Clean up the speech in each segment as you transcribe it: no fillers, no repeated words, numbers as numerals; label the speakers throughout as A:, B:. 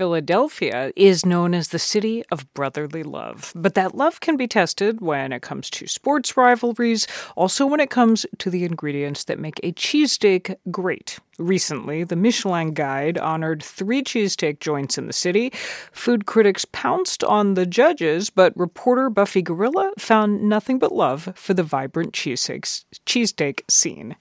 A: Philadelphia is known as the city of brotherly love. But that love can be tested when it comes to sports rivalries, also when it comes to the ingredients that make a cheesesteak great. Recently, the Michelin Guide honored 3 cheesesteak joints in the city. Food critics pounced on the judges, but reporter Buffy Gorilla found nothing but love for the vibrant cheesesteak scene.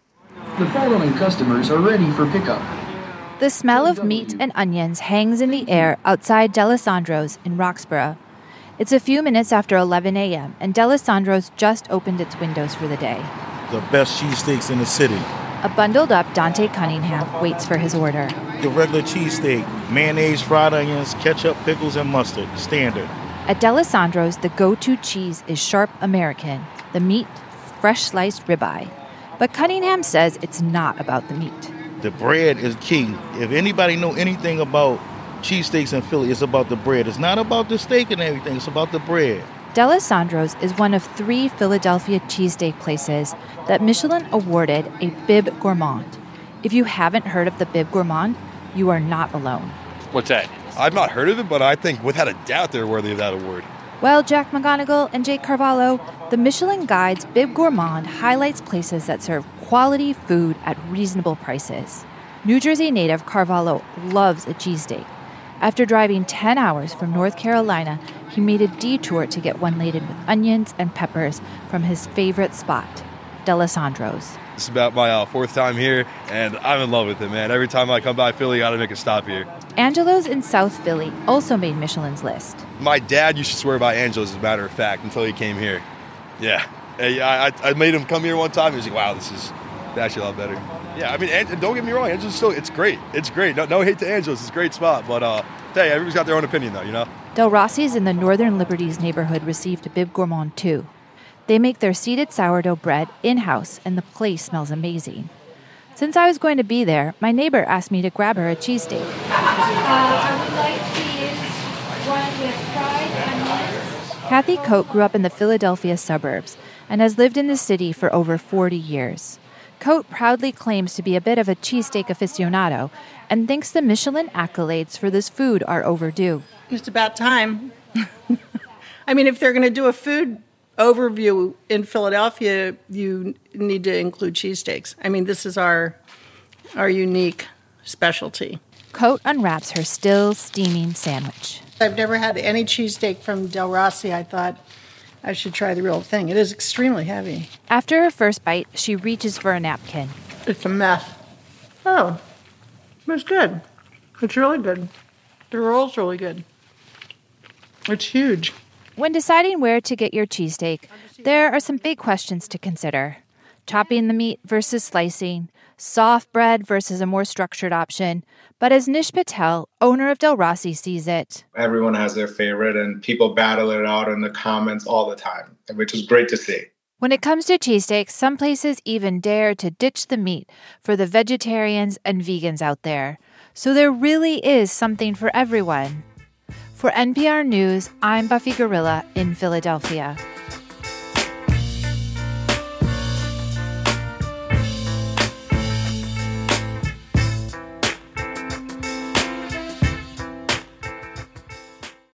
B: The following customers are ready for pickup.
C: The smell of meat and onions hangs in the air outside D'Alessandro's in Roxborough. It's a few minutes after 11 a.m., and D'Alessandro's just opened its windows for the day.
D: The best cheesesteaks in the city.
C: A bundled-up Dante Cunningham waits for his order.
D: The regular cheesesteak, mayonnaise, fried onions, ketchup, pickles, and mustard. Standard.
C: At D'Alessandro's, the go-to cheese is sharp American, the meat, fresh-sliced ribeye. But Cunningham says it's not about the meat.
D: The bread is key. If anybody know anything about cheesesteaks in Philly, it's about the bread. It's not about the steak and everything. It's about the bread.
C: D'Alessandro's is one of 3 Philadelphia cheesesteak places that Michelin awarded a Bib Gourmand. If you haven't heard of the Bib Gourmand, you are not alone.
E: What's that?
F: I've not heard of it, but I think without a doubt they're worthy of that award.
C: Well, Jack McGonigal and Jake Carvalho, the Michelin Guide's Bib Gourmand highlights places that serve quality food at reasonable prices. New Jersey native Carvalho loves a cheesesteak. After driving 10 hours from North Carolina, he made a detour to get one laden with onions and peppers from his favorite spot, D'Alessandro's.
F: This is about my 4th time here, and I'm in love with it, man. Every time I come by Philly, I gotta make a stop here.
C: Angelo's in South Philly also made Michelin's list.
F: My dad used to swear by Angelo's, as a matter of fact, until he came here. Yeah. I made him come here one time. He was like, wow, this is actually a lot better. Yeah, I mean, don't get me wrong. Angelo's still, it's great. It's great. No hate to Angelo's. It's a great spot. But, hey, everybody's got their own opinion, though, you know?
C: Del Rossi's in the Northern Liberties neighborhood received a Bib Gourmand, too. They make their seeded sourdough bread in-house, and the place smells amazing. Since I was going to be there, my neighbor asked me to grab her a cheesesteak.
G: I would like to use one with fried onions.
C: Kathy Coate grew up in the Philadelphia suburbs and has lived in the city for over 40 years. Coate proudly claims to be a bit of a cheesesteak aficionado and thinks the Michelin accolades for this food are overdue.
H: It's about time. I mean, if they're going to do a food overview in Philadelphia, you need to include cheesesteaks. I mean, this is our unique specialty.
C: Coate unwraps her still steaming sandwich.
H: I've never had any cheesesteak from Del Rossi. I thought I should try the real thing. It is extremely heavy.
C: After her first bite, she reaches for a napkin.
H: It's a mess. Oh, it's good. It's really good. The roll's really good. It's huge.
C: When deciding where to get your cheesesteak, there are some big questions to consider. Chopping the meat versus slicing, soft bread versus a more structured option. But as Nish Patel, owner of Del Rossi, sees it,
I: everyone has their favorite, and people battle it out in the comments all the time, which is great to see.
C: When it comes to cheesesteaks, some places even dare to ditch the meat for the vegetarians and vegans out there. So there really is something for everyone. For NPR News, I'm Buffy Gorilla in Philadelphia.